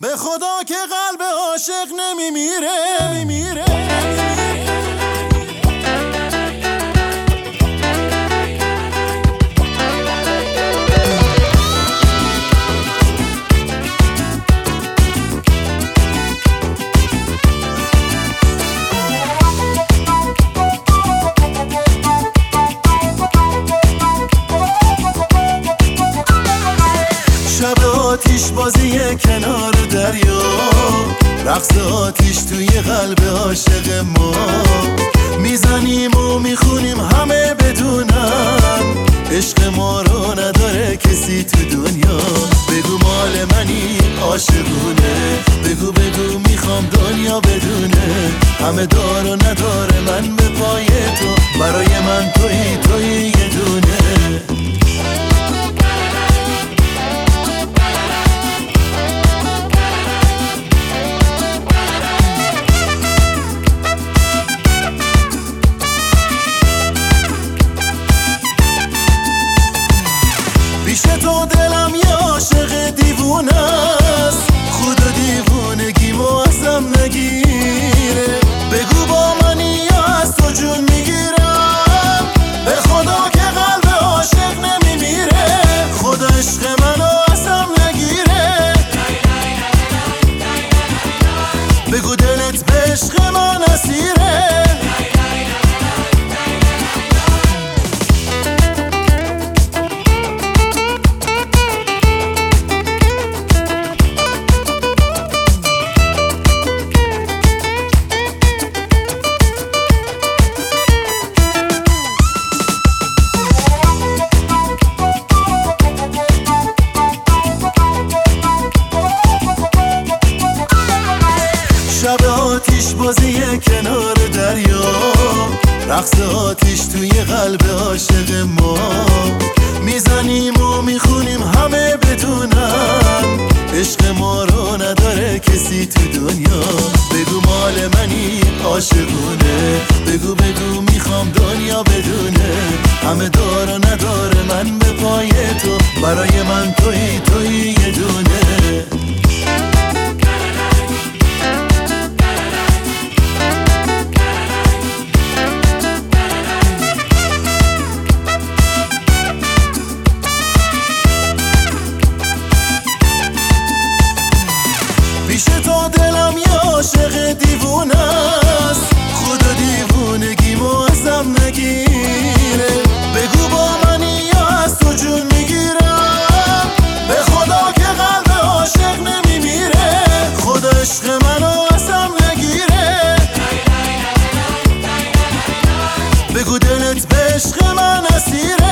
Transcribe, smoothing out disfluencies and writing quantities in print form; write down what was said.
به خدا که قلب عاشق نمیمیره. شب آتیش بازی کنار دریا، رقص آتیش توی قلب عاشق ما، میزنیم و میخونیم همه بدونن عشق ما رو نداره کسی تو دنیا. بگو مال منی عاشقونه، بگو میخوام دنیا بدونه همه دار و نداره من به پای تو، برای من توی یه دونه. پیش تو دلم یه عاشق دیوونه است، خدا دیوونگیمو ازم نگیره. بگو با منی یا از تو جون میگیرم، به خدا که قلب عاشق نمیمیره، خدا عشق منو ازم نگیره. بگو دلت به عشق من اسیره. شب آتیش بازی کنار دریا، رقص آتیش توی قلب عاشق ما، میزنیم و میخونیم همه بدونن عشق ما رو نداره کسی تو دنیا. بگو مال منی عاشقونه، بگو میخوام دنیا بدونه همه دار و نداره من به پای تو، برای من توی یه دونه. پیش تو دلم یه عاشق دیوونه است، خدا دیوونگیمو ازم نگیره. بگو با منی یا از تو جون میگیرم، به خدا که قلب عاشق نمیمیره، خدا عشق منو ازم نگیره. بگو دلت به عشق من اسیره.